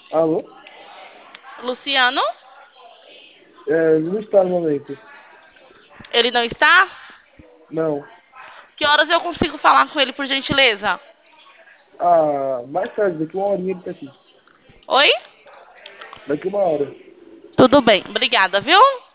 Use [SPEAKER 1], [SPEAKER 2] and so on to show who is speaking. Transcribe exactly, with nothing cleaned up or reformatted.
[SPEAKER 1] Alô?
[SPEAKER 2] Luciano?
[SPEAKER 1] É, não está no momento.
[SPEAKER 2] Ele não está?
[SPEAKER 1] Não.
[SPEAKER 2] Que horas eu consigo falar com ele, por gentileza?
[SPEAKER 1] Ah, mais tarde, daqui uma horinha ele tá aqui.
[SPEAKER 2] Oi?
[SPEAKER 1] Daqui uma hora.
[SPEAKER 2] Tudo bem, obrigada, viu?